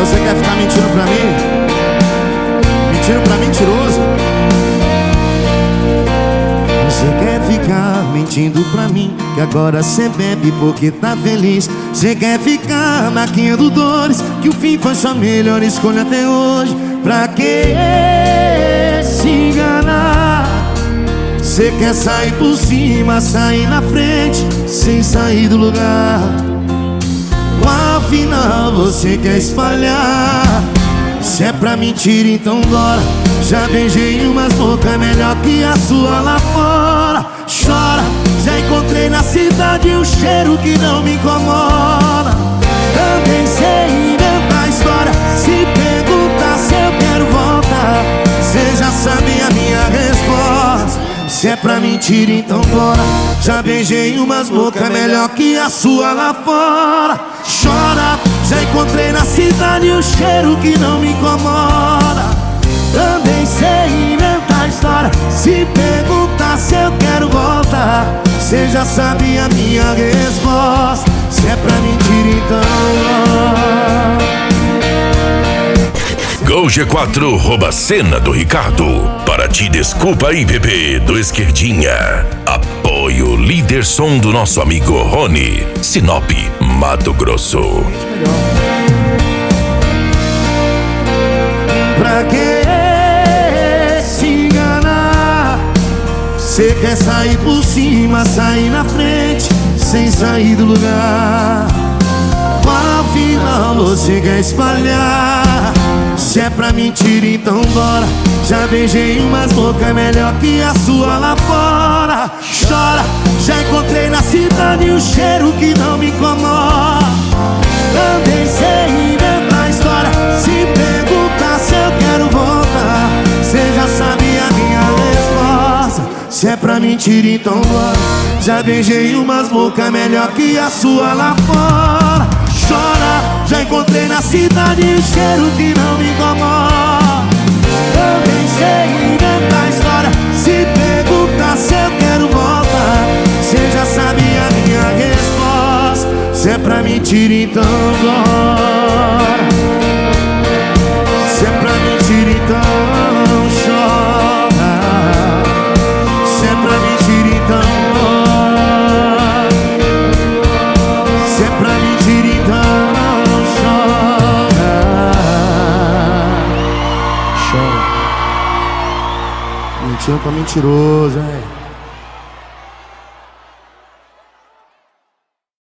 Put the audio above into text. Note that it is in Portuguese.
Você quer ficar mentindo pra mim? Mentindo pra mentiroso? Você quer ficar mentindo pra mim que agora cê bebe porque tá feliz. Cê quer ficar maquiando dores que o fim foi sua melhor escolha até hoje. Pra que se enganar? Cê quer sair por cima, sair na frente sem sair do lugar. Afinal você quer espalhar. Se é pra mentir então bora. Já beijei umas bocas melhor que a sua lá fora. Chora, já encontrei na cidade um cheiro que não me incomoda. Também sei inventar história. Se perguntar se eu quero voltar, cê já sabe a minha resposta. Se é pra mentir então bora. Já beijei umas bocas melhor que a sua lá fora. Chora, já encontrei na cidade um cheiro que não me incomoda. Também sei inventar história. Se perguntar se eu quero voltar, cê já sabe a minha resposta. Se é pra mentir então Gol G4 rouba cena do Ricardo. Para ti, desculpa aí, bebê, do Esquerdinha. Apoio líder som do nosso amigo Rony, Sinop, Mato Grosso. Pra que se enganar? Cê quer sair por cima, sair na frente sem sair do lugar. Afinal você quer espalhar. Se é pra mentir então bora. Já beijei umas bocas melhor que a sua lá fora. Chora, já encontrei na cidade um cheiro que não me incomoda. Também sei inventar história. Se perguntar se eu quero voltar, cê já sabe a minha resposta. Se é pra mentir então bora. Já beijei umas bocas melhor que a sua lá fora. Chora, já encontrei na cidade um cheiro que não me incomoda. Também sei inventar história. Se perguntar se eu quero voltar, cê já sabe a minha resposta. Se é pra mentir então bora. Se é pra mentir então chora. Se é pra mentir então bora. Se é pra mentir então chora. Chora. Mentindo pra mentiroso, hein?